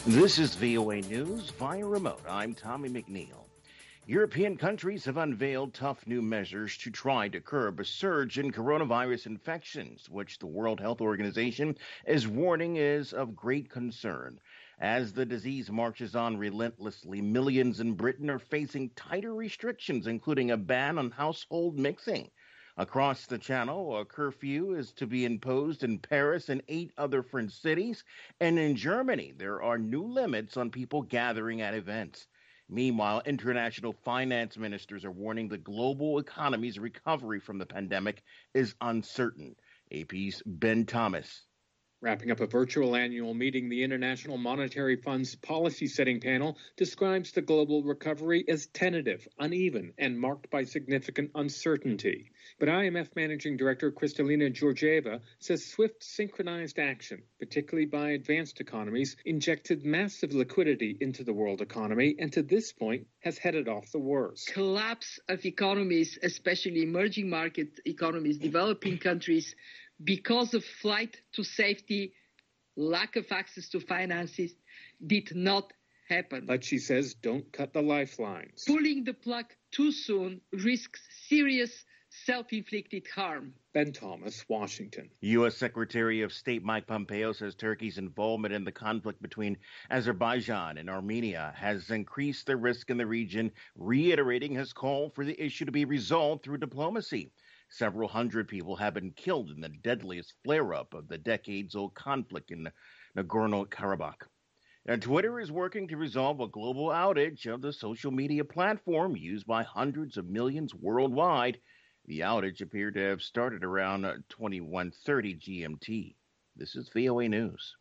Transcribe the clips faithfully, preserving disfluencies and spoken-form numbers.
This is V O A News via remote. I'm Tommy McNeil. European countries have unveiled tough new measures to try to curb a surge in coronavirus infections, which the World Health Organization is warning is of great concern. As the disease marches on relentlessly, millions in Britain are facing tighter restrictions, including a ban on household mixing. Across the channel, a curfew is to be imposed in Paris and eight other French cities. And in Germany, there are new limits on people gathering at events. Meanwhile, international finance ministers are warning the global economy's recovery from the pandemic is uncertain. A P's Ben Thomas. Wrapping up a virtual annual meeting, the International Monetary Fund's policy-setting panel describes the global recovery as tentative, uneven, and marked by significant uncertainty. But I M F Managing Director Kristalina Georgieva says swift, synchronized action, particularly by advanced economies, injected massive liquidity into the world economy and to this point has headed off the worst. Collapse of economies, especially emerging market economies, developing countries, because of flight to safety, lack of access to finances, did not happen. But she says don't cut the lifelines. Pulling the plug too soon risks serious self-inflicted harm. Ben Thomas, Washington. U S. Secretary of State Mike Pompeo says Turkey's involvement in the conflict between Azerbaijan and Armenia has increased the risk in the region, reiterating his call for the issue to be resolved through diplomacy. Several hundred people have been killed in the deadliest flare-up of the decades-old conflict in Nagorno-Karabakh. Now, Twitter is working to resolve a global outage of the social media platform used by hundreds of millions worldwide. The outage appeared to have started around twenty-one thirty G M T. This is V O A News.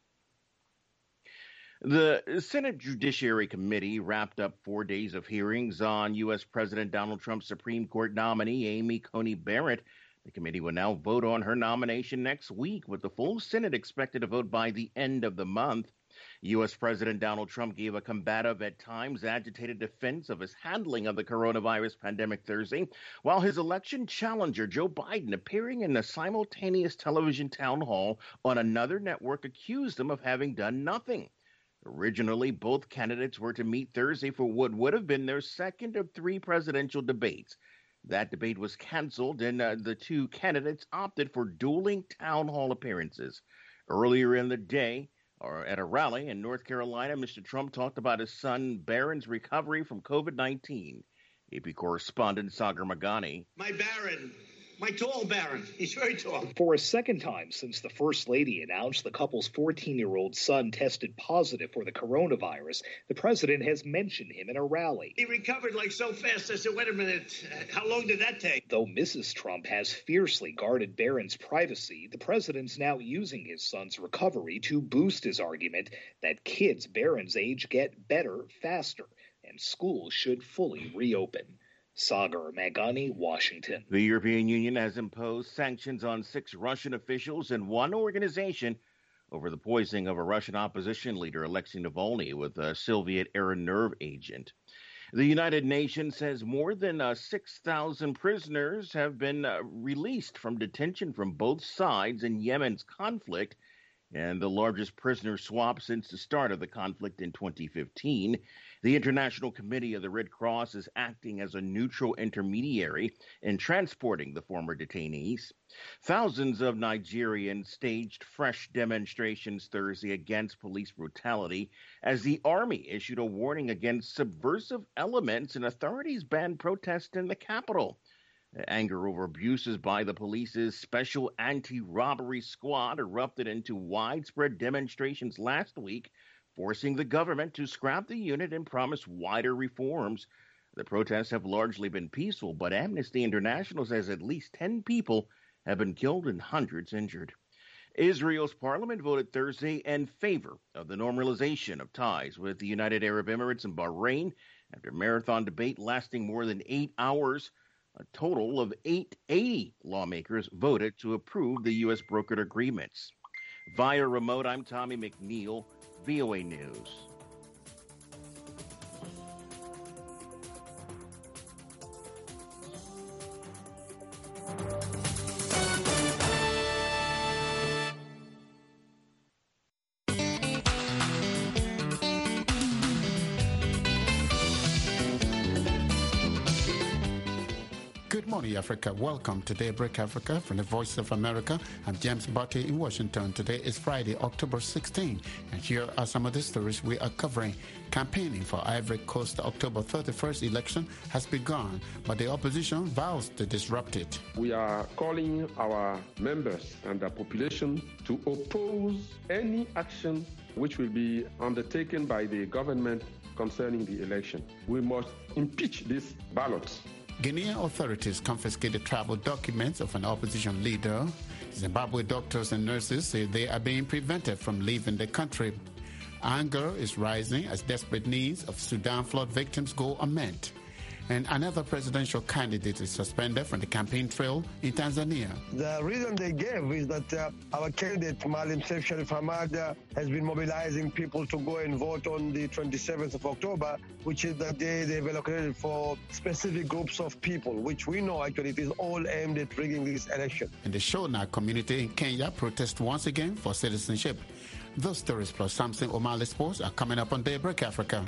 The Senate Judiciary Committee wrapped up four days of hearings on U S. President Donald Trump's Supreme Court nominee, Amy Coney Barrett. The committee will now vote on her nomination next week, with the full Senate expected to vote by the end of the month. U S. President Donald Trump gave a combative, at times agitated defense of his handling of the coronavirus pandemic Thursday, while his election challenger, Joe Biden, appearing in a simultaneous television town hall on another network, accused him of having done nothing. Originally, both candidates were to meet Thursday for what would have been their second of three presidential debates. That debate was canceled, and uh, the two candidates opted for dueling town hall appearances. Earlier in the day, or at a rally in North Carolina, Mister Trump talked about his son Barron's recovery from COVID nineteen. A P correspondent Sagar Magani. My Barron. My tall Barron. He's very tall. For a second time since the First Lady announced the couple's fourteen-year-old son tested positive for the coronavirus, the president has mentioned him in a rally. He recovered like so fast. I said, wait a minute, how long did that take? Though Missus Trump has fiercely guarded Barron's privacy, the president's now using his son's recovery to boost his argument that kids Barron's age get better faster, and schools should fully reopen. Sagar Magani, Washington. The European Union has imposed sanctions on six Russian officials and one organization over the poisoning of a Russian opposition leader, Alexei Navalny, with a Soviet-era nerve agent. The United Nations says more than uh, six thousand prisoners have been uh, released from detention from both sides in Yemen's conflict, and the largest prisoner swap since the start of the conflict in twenty fifteen. The International Committee of the Red Cross is acting as a neutral intermediary in transporting the former detainees. Thousands of Nigerians staged fresh demonstrations Thursday against police brutality as the army issued a warning against subversive elements and authorities banned protests in the capital. Anger over abuses by the police's special anti-robbery squad erupted into widespread demonstrations last week, forcing the government to scrap the unit and promise wider reforms. The protests have largely been peaceful, but Amnesty International says at least ten people have been killed and hundreds injured. Israel's parliament voted Thursday in favor of the normalization of ties with the United Arab Emirates and Bahrain after a marathon debate lasting more than eight hours. A total of eight hundred eighty lawmakers voted to approve the U S brokered agreements. Via remote, I'm Tommy McNeil, V O A News. morning, Africa. Welcome to Daybreak Africa from the Voice of America. I'm James Barty in Washington. Today is Friday, October sixteenth, and here are some of the stories we are covering. Campaigning for Ivory Coast October thirty-first election has begun, but the opposition vows to disrupt it. We are calling our members and the population to oppose any action which will be undertaken by the government concerning the election. We must impeach these ballots. Guinean authorities confiscated travel documents of an opposition leader. Zimbabwe doctors and nurses say they are being prevented from leaving the country. Anger is rising as desperate needs of Sudan flood victims go unmet. And another presidential candidate is suspended from the campaign trail in Tanzania. The reason they gave is that uh, our candidate, Maalim Seif Sharif Hamad, uh, has been mobilizing people to go and vote on the twenty-seventh of October, which is the day they've allocated for specific groups of people, which we know actually it is all aimed at rigging this election. And the Shona community in Kenya protest once again for citizenship. Those stories plus something O'Malley Sports are coming up on Daybreak Africa.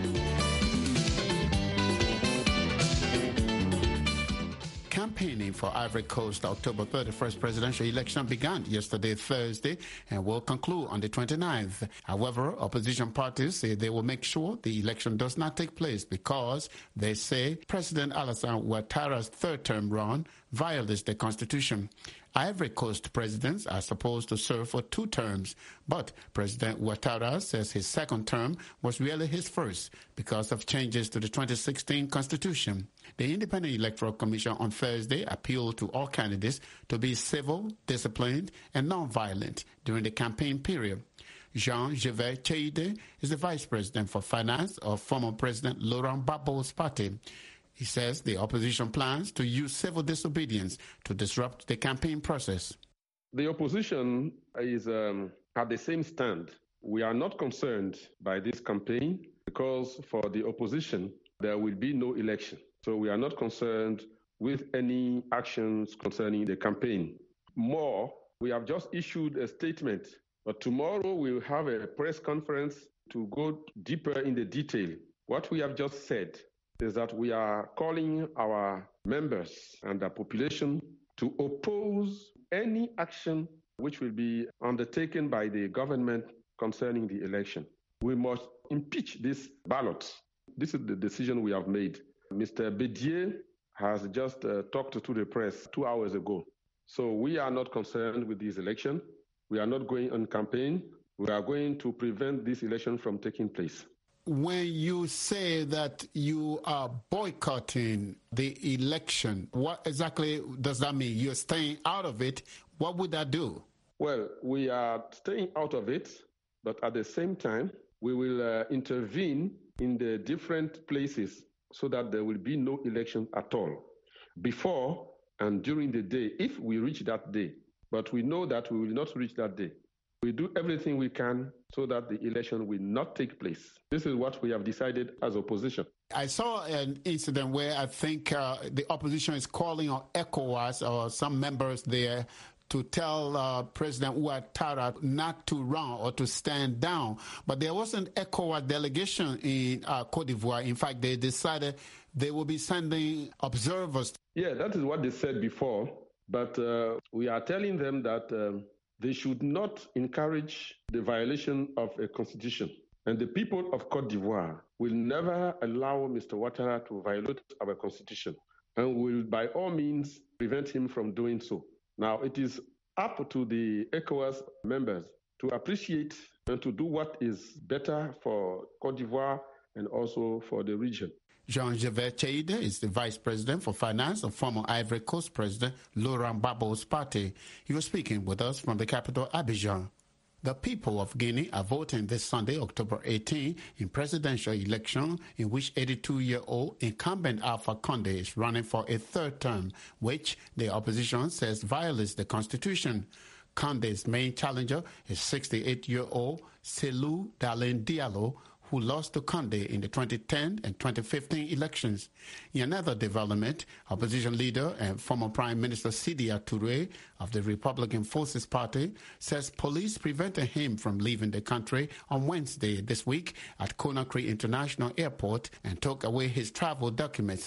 Campaigning for Ivory Coast October thirty-first presidential election began yesterday, Thursday, and will conclude on the twenty-ninth. However, opposition parties say they will make sure the election does not take place because they say President Alassane Ouattara's third-term run violates the constitution. Ivory Coast presidents are supposed to serve for two terms, but President Ouattara says his second term was really his first because of changes to the twenty sixteen constitution. The Independent Electoral Commission on Thursday appealed to all candidates to be civil, disciplined, and non-violent during the campaign period. Jean-Gervais Cheide is the vice president for finance of former President Laurent Gbagbo's party. He says the opposition plans to use civil disobedience to disrupt the campaign process. The opposition is um, at the same stand. We are not concerned by this campaign because for the opposition, there will be no election. So we are not concerned with any actions concerning the campaign. More, we have just issued a statement, but tomorrow we will have a press conference to go deeper in the detail. What we have just said is that we are calling our members and the population to oppose any action which will be undertaken by the government concerning the election. We must impeach these ballots. This is the decision we have made. Mister Bédier has just uh, talked to the press two hours ago. So we are not concerned with this election. We are not going on campaign. We are going to prevent this election from taking place. When you say that you are boycotting the election, what exactly does that mean? You're staying out of it. What would that do? Well, we are staying out of it, but at the same time, we will uh, intervene in the different places so that there will be no election at all before and during the day, if we reach that day. But we know that we will not reach that day. We do everything we can so that the election will not take place. This is what we have decided as opposition. I saw an incident where I think uh, the opposition is calling on ECOWAS or some members there to tell uh, President Ouattara not to run or to stand down. But there was an ECOWAS delegation in uh, Cote d'Ivoire. In fact, they decided they will be sending observers. Yeah, that is what they said before. But uh, we are telling them that um, they should not encourage the violation of a constitution. And the people of Cote d'Ivoire will never allow Mister Ouattara to violate our constitution and will by all means prevent him from doing so. Now, it is up to the ECOWAS members to appreciate and to do what is better for Cote d'Ivoire and also for the region. Jean-Gervais Cheide is the vice president for finance of former Ivory Coast President Laurent Gbagbo's party. He was speaking with us from the capital, Abidjan. The people of Guinea are voting this Sunday, October eighteenth, in presidential election in which eighty-two-year-old incumbent Alpha Condé is running for a third term, which the opposition says violates the constitution. Condé's main challenger is sixty-eight-year-old Cellou Dalein Diallo, who lost to Condé in the twenty ten and twenty fifteen elections. In another development, opposition leader and former Prime Minister Sidia Touré of the Republican Forces Party says police prevented him from leaving the country on Wednesday this week at Conakry International Airport and took away his travel documents.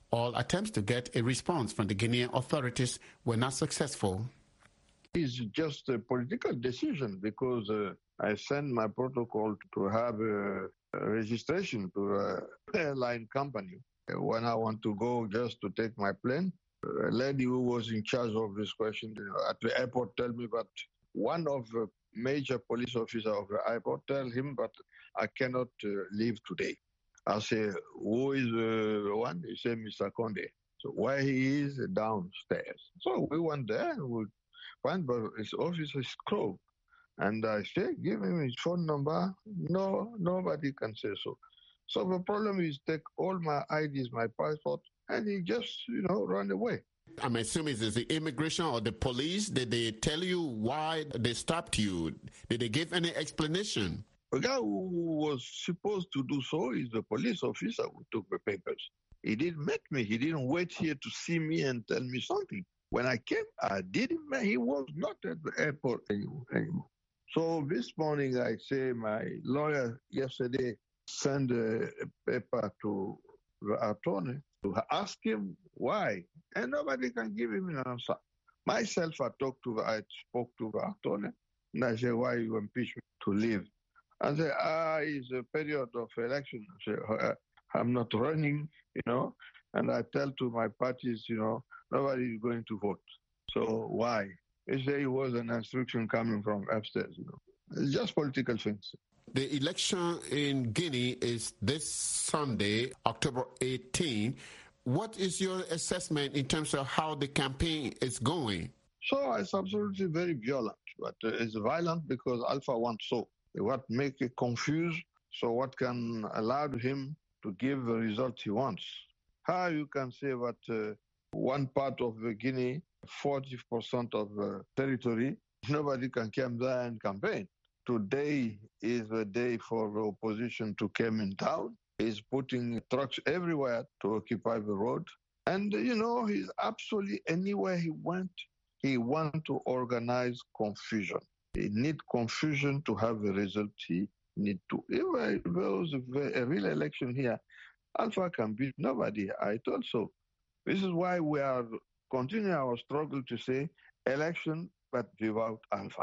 All attempts to get a response from the Guinean authorities were not successful. It's just a political decision because uh, I sent my protocol to have a, a registration to an airline company. When I want to go just to take my plane, a lady who was in charge of this question at the airport tell me that one of the major police officers of the airport tell him that I cannot uh, leave today. I say, who is the uh, one? He said, Mister Conde. So where he is, downstairs. So we went there and we find, but his office is closed. And I say, give him his phone number. No, nobody can say so. So the problem is take all my I Ds, my passport, and he just, you know, run away. I'm assuming it's the immigration or the police. Did they tell you why they stopped you? Did they give any explanation? The guy who was supposed to do so is the police officer who took the papers. He didn't meet me. He didn't wait here to see me and tell me something. When I came, I didn't meet. He was not at the airport anymore. So this morning, I say my lawyer yesterday sent a paper to the attorney to ask him why, and nobody can give him an answer. Myself, I talked to the, I spoke to the attorney, and I said, why you impeach me to leave? I said, ah, it's a period of election. I said, I'm not running, you know, and I tell to my parties, you know, nobody is going to vote. So why? They say it was an instruction coming from upstairs, you know. It's just political things. The election in Guinea is this Sunday, October eighteenth. What is your assessment in terms of how the campaign is going? So it's absolutely very violent, but uh, it's violent because Alpha wants so. What make it confused, so what can allow him to give the result he wants? How you can say that uh, one part of the Guinea, forty percent of the territory, nobody can come there and campaign. Today is the day for the opposition to come in town. He's putting trucks everywhere to occupy the road. And, you know, he's absolutely anywhere he went, he wants to organize confusion. He needs confusion to have the result he needs to. If there was a real election here, Alpha can beat nobody. I thought so. This is why we are continuing our struggle to say election, but without Alpha.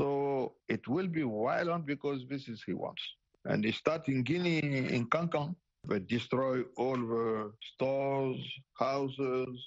So it will be violent because this is he wants. And they start in Guinea, in Kankan, they destroy all the stores, houses,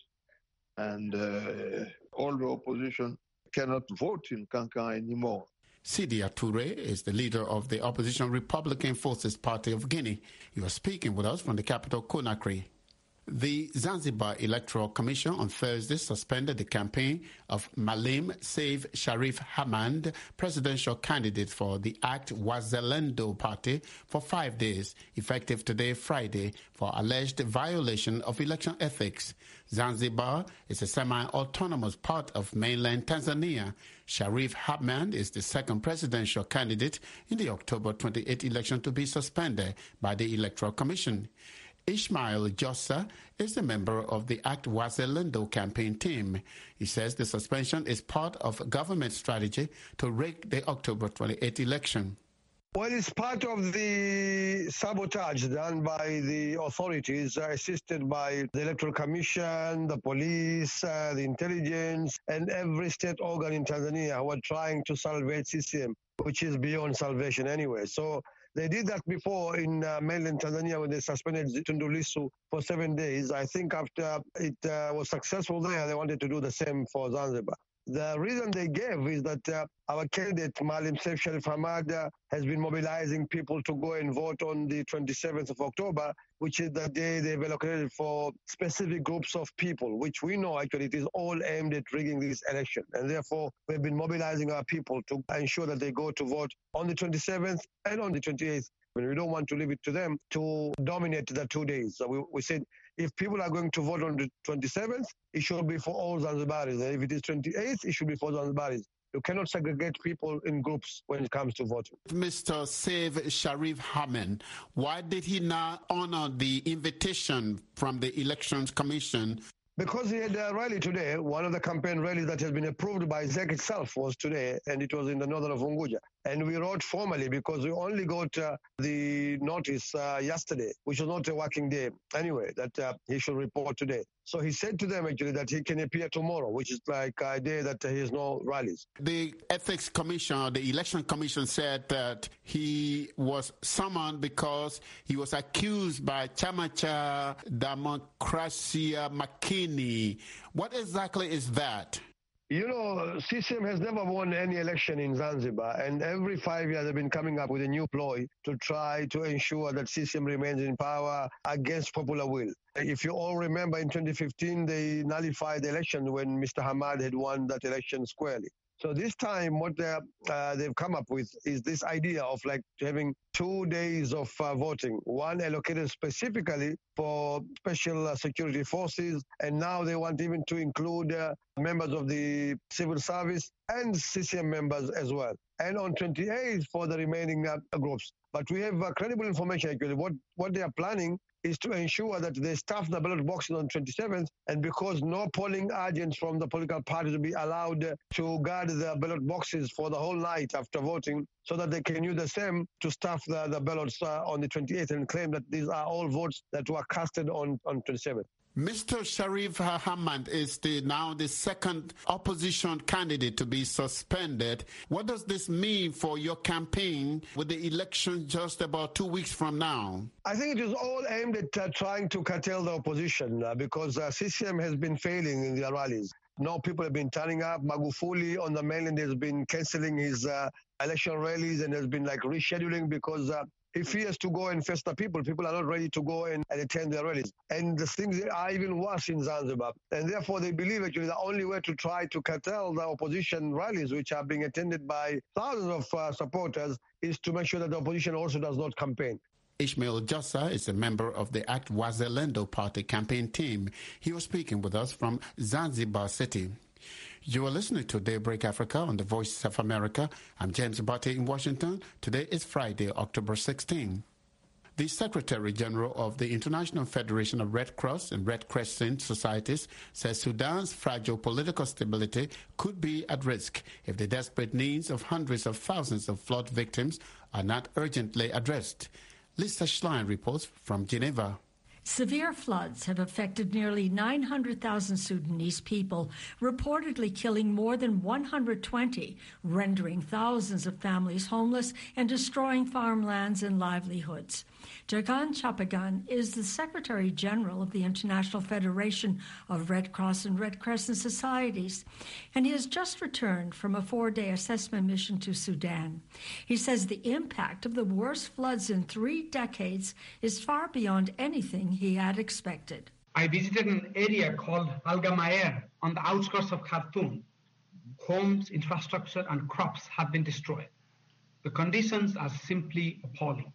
and uh, all the opposition cannot vote in Kankan anymore. Sidia Touré is the leader of the opposition Republican Forces Party of Guinea. You are speaking with us from the capital, Conakry. The Zanzibar Electoral Commission on Thursday suspended the campaign of Maalim Seif Sharif Hamad, presidential candidate for the ACT Wazalendo party, for five days, effective today, Friday, for alleged violation of election ethics. Zanzibar is a semi-autonomous part of mainland Tanzania. Sharif Hamad is the second presidential candidate in the October twenty-eighth election to be suspended by the Electoral Commission. Ismail Jossa is a member of the ACT Wazalendo campaign team. He says the suspension is part of government strategy to rig the October twenty-eighth election. Well, it's part of the sabotage done by the authorities, uh, assisted by the Electoral Commission, the police, uh, the intelligence, and every state organ in Tanzania who are trying to salvage C C M, which is beyond salvation anyway. So they did that before in uh, mainland Tanzania when they suspended Tundu Lissu for seven days. I think after it uh, was successful there, they wanted to do the same for Zanzibar. The reason they gave is that uh, our candidate, Maalim Seif Sharif Hamad, uh, has been mobilizing people to go and vote on the twenty-seventh of October, which is the day they've allocated for specific groups of people, which we know actually it is all aimed at rigging this election. And therefore, we've been mobilizing our people to ensure that they go to vote on the twenty-seventh and on the twenty-eighth. And we don't want to leave it to them to dominate the two days. So we, we said, if people are going to vote on the twenty-seventh, it should be for all Zanzibaris. And if it is twenty-eighth, it should be for Zanzibaris. You cannot segregate people in groups when it comes to voting. Mister Seif Sharif Hamad, why did he not honor the invitation from the Elections Commission? Because he had a rally today. One of the campaign rallies that has been approved by Z E C itself was today, and it was in the northern of Unguja. And we wrote formally because we only got uh, the notice uh, yesterday, which was not a working day anyway, that uh, he should report today. So he said to them actually that he can appear tomorrow, which is like a day that he has no rallies. The Ethics Commission, the Election Commission said that he was summoned because he was accused by Chamacha Democracia Makini. What exactly is that? You know, C C M has never won any election in Zanzibar, and every five years they've been coming up with a new ploy to try to ensure that C C M remains in power against popular will. If you all remember, in twenty fifteen, they nullified the election when Mister Hamad had won that election squarely. So this time, what uh, they've come up with is this idea of like having two days of uh, voting, one allocated specifically for special uh, security forces, and now they want even to include uh, members of the civil service and C C M members as well. And on twenty-eighth for the remaining uh, groups. But we have uh, credible information actually. What, what they are planning is to ensure that they staff the ballot boxes on twenty-seventh, and because no polling agents from the political parties will be allowed to guard the ballot boxes for the whole night after voting, so that they can use the same to staff the, the ballots uh, on the twenty-eighth and claim that these are all votes that were casted on, on twenty-seventh. Mister Sharif Hamad is the, now the second opposition candidate to be suspended. What does this mean for your campaign with the election just about two weeks from now? I think it is all aimed at uh, trying to curtail the opposition uh, because uh, C C M has been failing in their rallies. No people have been turning up. Magufuli on the mainland has been cancelling his uh, election rallies and has been like rescheduling because uh, if he has to go and face the people, people are not ready to go and, and attend their rallies. And the things are even worse in Zanzibar. And therefore, they believe actually the only way to try to curtail the opposition rallies, which are being attended by thousands of uh, supporters, is to make sure that the opposition also does not campaign. Ishmael Jossa is a member of the Act Wazalendo Party campaign team. He was speaking with us from Zanzibar City. You are listening to Daybreak Africa on the Voice of America. I'm James Abate in Washington. Today is Friday, October sixteenth. The Secretary General of the International Federation of Red Cross and Red Crescent Societies says Sudan's fragile political stability could be at risk if the desperate needs of hundreds of thousands of flood victims are not urgently addressed. Lisa Schlein reports from Geneva. Severe floods have affected nearly nine hundred thousand Sudanese people, reportedly killing more than one hundred twenty, rendering thousands of families homeless and destroying farmlands and livelihoods. Jagan Chapagan is the Secretary General of the International Federation of Red Cross and Red Crescent Societies, and he has just returned from a four-day assessment mission to Sudan. He says the impact of the worst floods in three decades is far beyond anything he had expected. I visited an area called Al Gamaer on the outskirts of Khartoum. Homes, infrastructure, and crops have been destroyed. The conditions are simply appalling.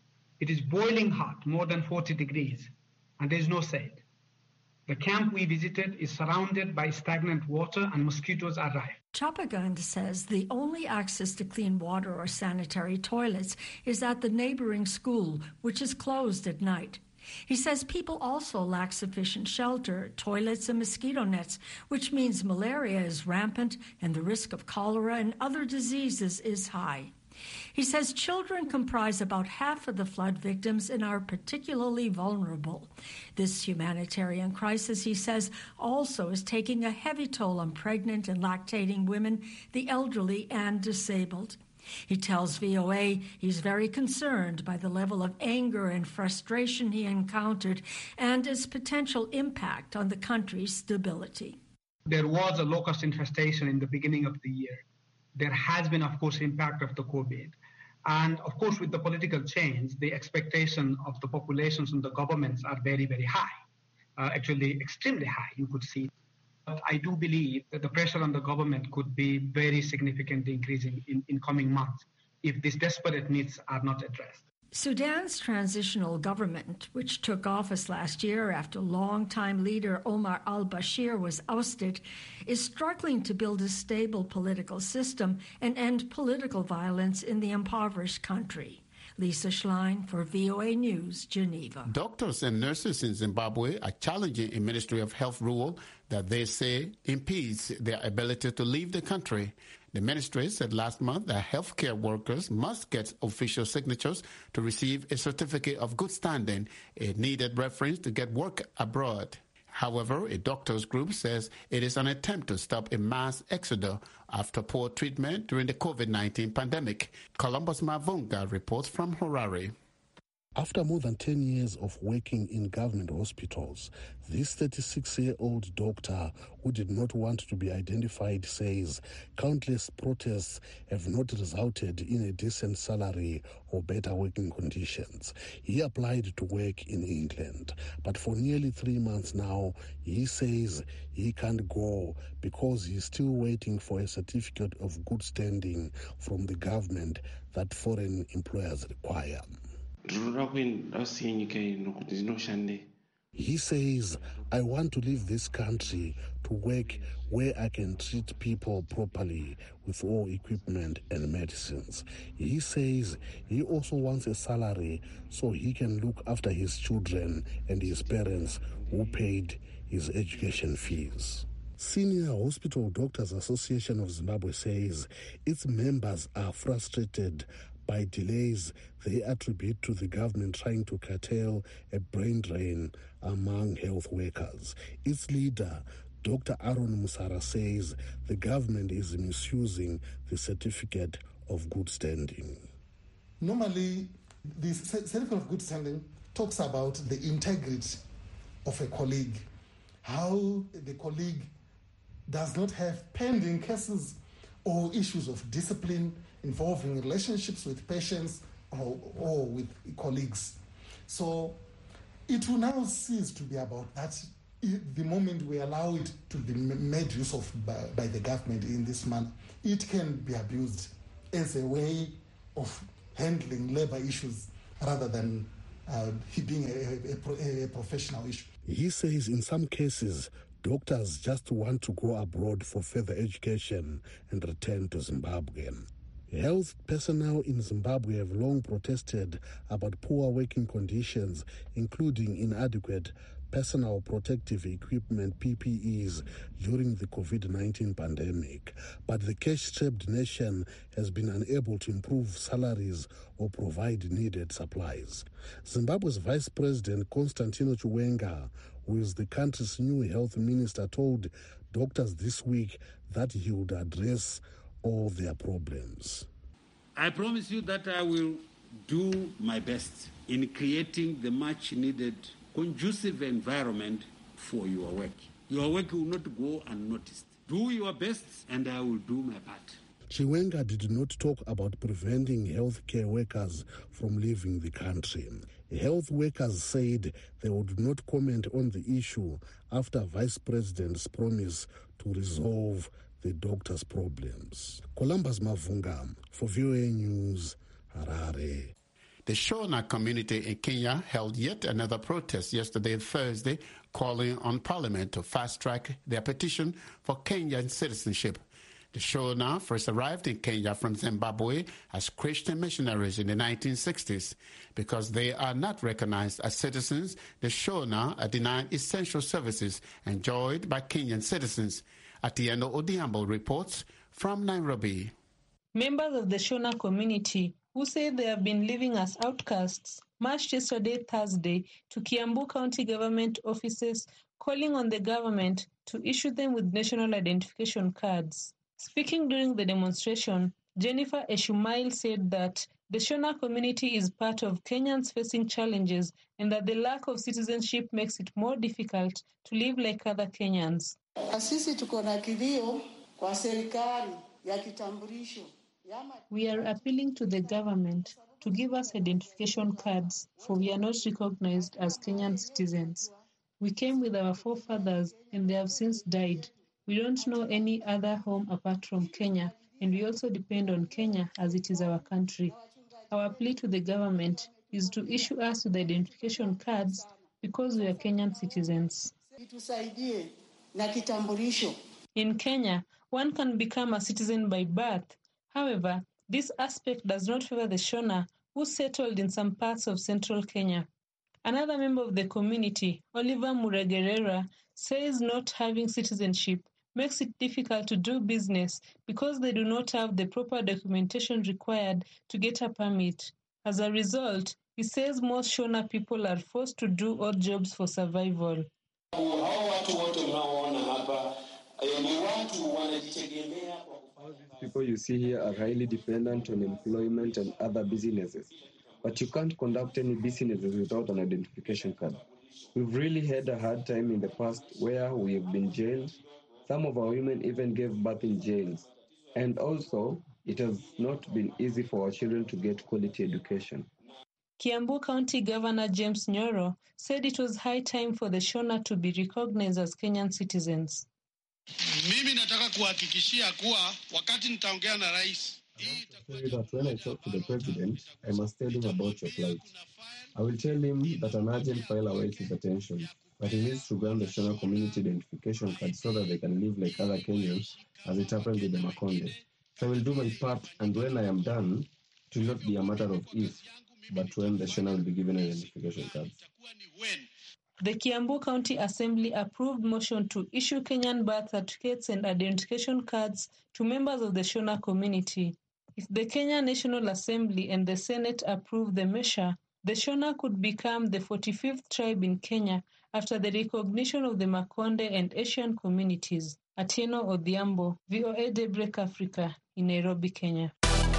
It is boiling hot, more than forty degrees, and there is no shade. The camp we visited is surrounded by stagnant water and mosquitoes are rife. Chapagand says the only access to clean water or sanitary toilets is at the neighboring school, which is closed at night. He says people also lack sufficient shelter, toilets, and mosquito nets, which means malaria is rampant and the risk of cholera and other diseases is high. He says children comprise about half of the flood victims and are particularly vulnerable. This humanitarian crisis, he says, also is taking a heavy toll on pregnant and lactating women, the elderly, and disabled. He tells V O A he's very concerned by the level of anger and frustration he encountered and its potential impact on the country's stability. There was a locust infestation in the beginning of the year. There has been, of course, impact of the COVID. And, of course, with the political change, the expectation of the populations and the governments are very, very high, uh, actually extremely high, you could see. But I do believe that the pressure on the government could be very significantly increasing in, in coming months if these desperate needs are not addressed. Sudan's transitional government, which took office last year after longtime leader Omar al-Bashir was ousted, is struggling to build a stable political system and end political violence in the impoverished country. Lisa Schlein for V O A News, Geneva. Doctors and nurses in Zimbabwe are challenging a Ministry of Health rule that they say impedes their ability to leave the country. The ministry said last month that healthcare workers must get official signatures to receive a certificate of good standing, a needed reference to get work abroad. However, a doctors group says it is an attempt to stop a mass exodus after poor treatment during the COVID nineteen pandemic. Columbus Mavunga reports from Harare. After more than ten years of working in government hospitals, this thirty-six-year-old doctor who did not want to be identified says countless protests have not resulted in a decent salary or better working conditions. He applied to work in England, but for nearly three months now, he says he can't go because he's still waiting for a certificate of good standing from the government that foreign employers require. He says, I want to leave this country to work where I can treat people properly with all equipment and medicines. He says he also wants a salary so he can look after his children and his parents who paid his education fees. Senior Hospital Doctors Association of Zimbabwe says its members are frustrated by delays they attribute to the government trying to curtail a brain drain among health workers. Its leader, Doctor Aaron Musara, says the government is misusing the certificate of good standing. Normally, the certificate of good standing talks about the integrity of a colleague, how the colleague does not have pending cases or issues of discipline involving relationships with patients or, or with colleagues. So it will now cease to be about that the moment we allow it to be made use of by, by the government in this manner. It can be abused as a way of handling labor issues rather than uh, being a, a, a professional issue. He says in some cases, doctors just want to go abroad for further education and return to Zimbabwe. Health personnel in Zimbabwe have long protested about poor working conditions, including inadequate personal protective equipment, P P Es, during the COVID nineteen pandemic. But the cash-strapped nation has been unable to improve salaries or provide needed supplies. Zimbabwe's Vice President Constantino Chiwenga, who is the country's new health minister, told doctors this week that he would address all their problems. I promise you that I will do my best in creating the much needed conducive environment for your work. Your work will not go unnoticed. Do your best and I will do my part. Chiwenga did not talk about preventing healthcare workers from leaving the country. Health workers said they would not comment on the issue after Vice President's promise to resolve the doctors' problems. Columbus Mavunga for V O A News, Harare. The Shona community in Kenya held yet another protest yesterday, Thursday, calling on Parliament to fast-track their petition for Kenyan citizenship. The Shona first arrived in Kenya from Zimbabwe as Christian missionaries in the nineteen sixties. Because they are not recognized as citizens, the Shona are denied essential services enjoyed by Kenyan citizens. Atieno Odiambo reports from Nairobi. Members of the Shona community, who say they have been living as outcasts, marched yesterday, Thursday, to Kiambu County government offices, calling on the government to issue them with national identification cards. Speaking during the demonstration, Jennifer Eshumail said that the Shona community is part of Kenyans facing challenges and that the lack of citizenship makes it more difficult to live like other Kenyans. We are appealing to the government to give us identification cards, for we are not recognized as Kenyan citizens. We came with our forefathers and they have since died. We don't know any other home apart from Kenya, and we also depend on Kenya as it is our country. Our plea to the government is to issue us with identification cards because we are Kenyan citizens. In Kenya, one can become a citizen by birth. However, this aspect does not favor the Shona, who settled in some parts of central Kenya. Another member of the community, Oliver Muregerera, says not having citizenship makes it difficult to do business because they do not have the proper documentation required to get a permit. As a result, he says most Shona people are forced to do odd jobs for survival. People you see here are highly dependent on employment and other businesses, but you can't conduct any businesses without an identification card. We've really had a hard time in the past where we have been jailed. Some of our women even gave birth in jails. And also, it has not been easy for our children to get quality education. Kiambu County Governor James Nyoro said it was high time for the Shona to be recognized as Kenyan citizens. Mimi nataka kuhakikishia kuwa wakati nitaongea na rais. That when I talk to the president, I must tell him about your plight. I will tell him that an urgent file awaits his attention, but he needs to grant the Shona community identification card so that they can live like other Kenyans, as it happened with the Makonde. So I will do my part, and when I am done, it will not be a matter of if, but when the Shona will be given an identification card. The Kiambu County Assembly approved motion to issue Kenyan birth certificates and identification cards to members of the Shona community. If the Kenya National Assembly and the Senate approve the measure, the Shona could become the forty-fifth tribe in Kenya after the recognition of the Makonde and Asian communities. Atieno Odhiambo, V O A Daybreak Africa, in Nairobi, Kenya.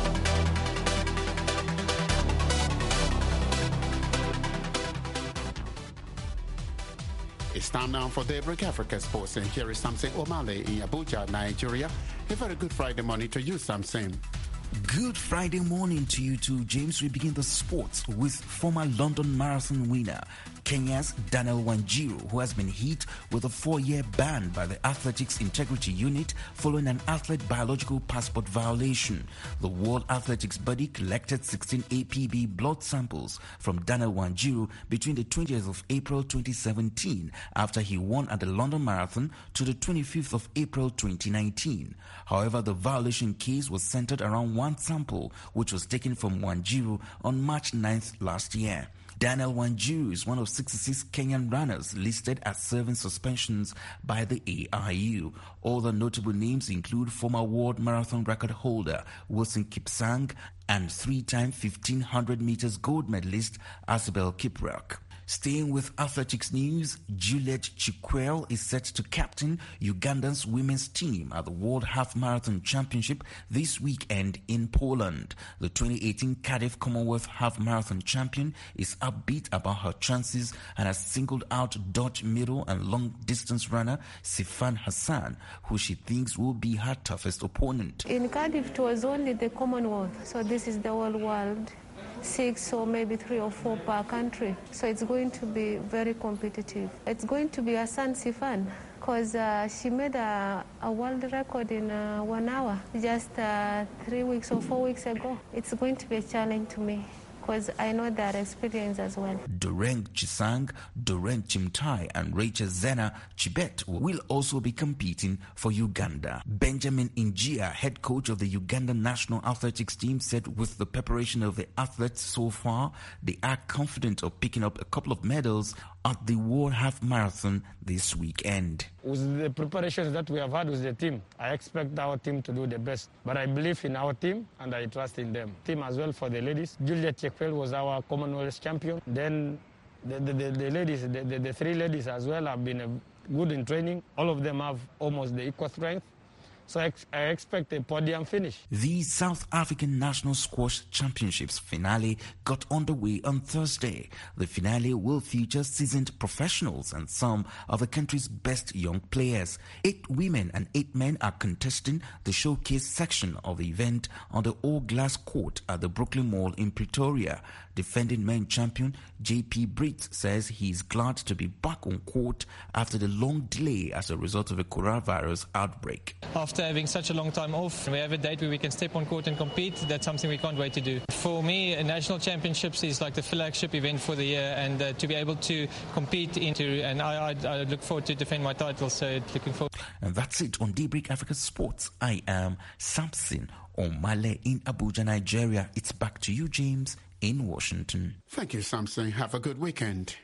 It's time now for Daybreak Africa Sports, and here is Samson Omale in Abuja, Nigeria. A very good Friday morning to you, Samson. Good Friday morning to you too, James. We begin the sports with former London Marathon winner Kenya's Daniel Wanjiru, who has been hit with a four-year ban by the Athletics Integrity Unit following an athlete biological passport violation. The World Athletics body collected sixteen A P B blood samples from Daniel Wanjiru between the twentieth of April twenty seventeen after he won at the London Marathon to the twenty-fifth of April twenty nineteen. However, the violation case was centered around one sample, which was taken from Wanjiru on March ninth last year. Daniel Wanjiru is one of sixty-six Kenyan runners listed as serving suspensions by the A I U. Other notable names include former world marathon record holder Wilson Kipsang and three-time fifteen hundred meters gold medalist Asbel Kiprop. Staying with athletics news, Juliet Chikwel is set to captain Uganda's women's team at the World Half Marathon Championship this weekend in Poland. The twenty eighteen Cardiff Commonwealth Half Marathon champion is upbeat about her chances and has singled out Dutch middle and long distance runner Sifan Hassan, who she thinks will be her toughest opponent. In Cardiff, it was only the Commonwealth, so this is the whole world. Six or maybe three or four per country. So it's going to be very competitive. It's going to be Hassan Sifan because uh, she made a, a world record in uh, one hour just uh, three weeks or four weeks ago. It's going to be a challenge to me because I know that experience as well. Doreng Chisang, Doreng Chimtai and Rachel Zena Chibet will also be competing for Uganda. Benjamin Injia, head coach of the Uganda national athletics team, said with the preparation of the athletes so far, they are confident of picking up a couple of medals at the World Half Marathon this weekend. With the preparations that we have had with the team, I expect our team to do the best. But I believe in our team and I trust in them. Team as well for the ladies. Juliet Chekwel was our Commonwealth champion. Then the, the, the, the ladies, the, the, the three ladies as well have been uh, good in training. All of them have almost the equal strength. So I, ex- I expect a podium finish. The South African National Squash Championships finale got underway on Thursday. The finale will feature seasoned professionals and some of the country's best young players. Eight women and eight men are contesting the showcase section of the event on the all-glass court at the Brooklyn Mall in Pretoria. Defending men champion J P Brits says he is glad to be back on court after the long delay as a result of a coronavirus outbreak. After having such a long time off, we have a date where we can step on court and compete. That's something we can't wait to do. For me, a national championships is like the flagship event for the year, and uh, to be able to compete into, and I, I, I look forward to defend my title, so looking forward. And that's it on Daybreak Africa Sports. I am Samson Omale in Abuja, Nigeria. It's back to you, James, in Washington. Thank you, Samson. Have a good weekend.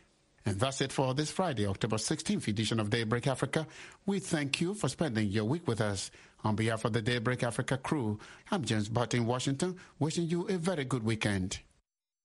And that's it for this Friday, October sixteenth edition of Daybreak Africa. We thank you for spending your week with us. On behalf of the Daybreak Africa crew, I'm James Barton in Washington, wishing you a very good weekend.